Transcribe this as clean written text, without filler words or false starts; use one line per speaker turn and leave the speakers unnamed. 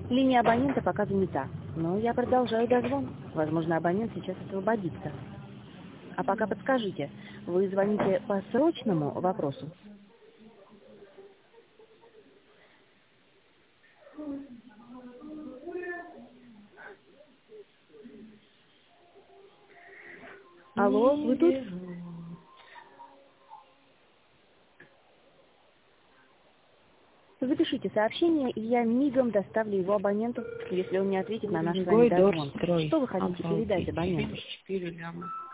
Линия абонента пока занята, но я продолжаю дозвон. Возможно, абонент сейчас освободится. А пока подскажите, вы звоните по срочному вопросу? Алло, вы тут? Запишите сообщение, и я мигом доставлю его абоненту, если он не ответит на наш с вами дозвон. Что вы хотите передать абоненту?
4 ляма.